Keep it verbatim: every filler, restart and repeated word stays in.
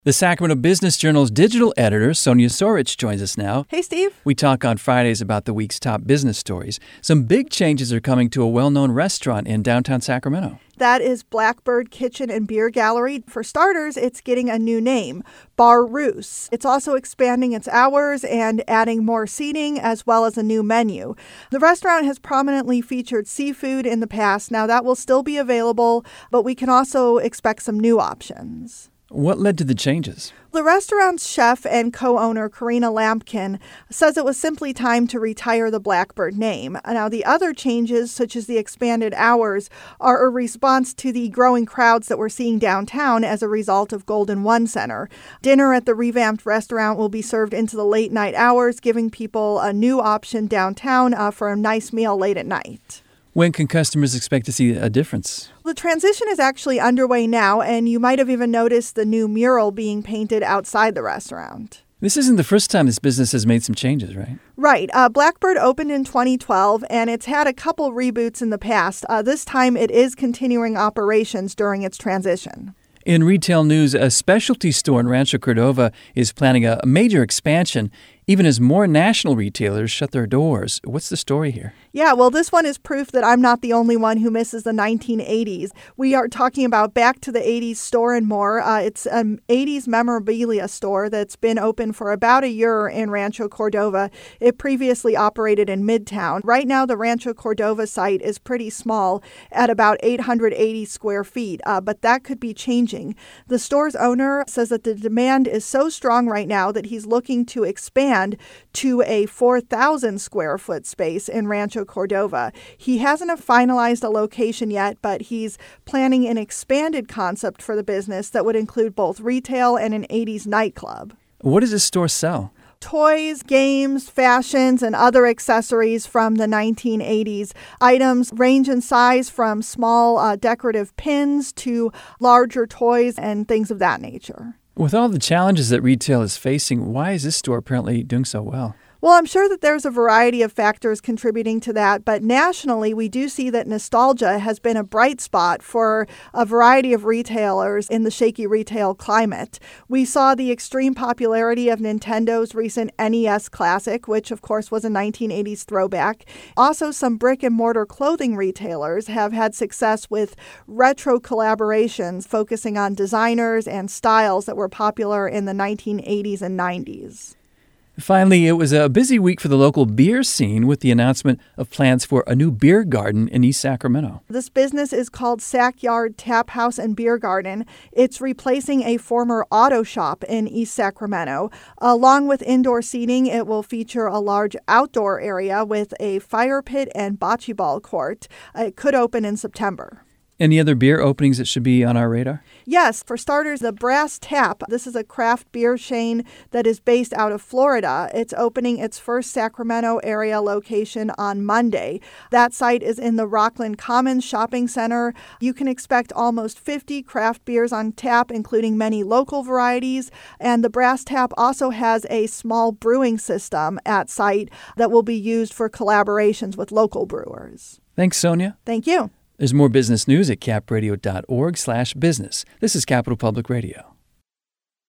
The Sacramento Business Journal's digital editor, Sonia Sorich, joins us now. Hey, Steve. We talk on Fridays about the week's top business stories. Some big changes are coming to a well-known restaurant in downtown Sacramento. That is Blackbird Kitchen and Beer Gallery. For starters, it's getting a new name, Bar Roos. It's also expanding its hours and adding more seating as well as a new menu. The restaurant has prominently featured seafood in the past. Now, that will still be available, but we can also expect some new options. What led to the changes? The restaurant's chef and co-owner, Karina Lampkin, says it was simply time to retire the Blackbird name. Now, the other changes, such as the expanded hours, are a response to the growing crowds that we're seeing downtown as a result of Golden One Center. Dinner at the revamped restaurant will be served into the late night hours, giving people a new option downtown uh, for a nice meal late at night. When can customers expect to see a difference? The transition is actually underway now, and you might have even noticed the new mural being painted outside the restaurant. This isn't the first time this business has made some changes, right? Right. Uh, Blackbird opened in twenty twelve, and it's had a couple reboots in the past. Uh, this time, it is continuing operations during its transition. In retail news, a specialty store in Rancho Cordova is planning a major expansion, even as more national retailers shut their doors. What's the story here? Yeah, well, this one is proof that I'm not the only one who misses the nineteen eighties. We are talking about Back to the eighties Store and More. Uh, it's an eighties memorabilia store that's been open for about a year in Rancho Cordova. It previously operated in Midtown. Right now, the Rancho Cordova site is pretty small at about eight hundred eighty square feet, uh, but that could be changing. The store's owner says that the demand is so strong right now that he's looking to expand to a four thousand square foot space in Rancho Cordova. He hasn't finalized a location yet, but he's planning an expanded concept for the business that would include both retail and an eighties nightclub. What does this store sell? Toys, games, fashions, and other accessories from the nineteen eighties. Items range in size from small uh, decorative pins to larger toys and things of that nature. With all the challenges that retail is facing, why is this store apparently doing so well? Well, I'm sure that there's a variety of factors contributing to that, but nationally, we do see that nostalgia has been a bright spot for a variety of retailers in the shaky retail climate. We saw the extreme popularity of Nintendo's recent N E S Classic, which of course was a nineteen eighties throwback. Also, some brick and mortar clothing retailers have had success with retro collaborations focusing on designers and styles that were popular in the nineteen eighties and nineties. Finally, it was a busy week for the local beer scene with the announcement of plans for a new beer garden in East Sacramento. This business is called Sack Yard Tap House and Beer Garden. It's replacing a former auto shop in East Sacramento. Along with indoor seating, it will feature a large outdoor area with a fire pit and bocce ball court. It could open in September. Any other beer openings that should be on our radar? Yes. For starters, the Brass Tap. This is a craft beer chain that is based out of Florida. It's opening its first Sacramento area location on Monday. That site is in the Rockland Commons Shopping Center. You can expect almost fifty craft beers on tap, including many local varieties. And the Brass Tap also has a small brewing system at site that will be used for collaborations with local brewers. Thanks, Sonia. Thank you. There's more business news at capradio dot org slash business. This is Capital Public Radio.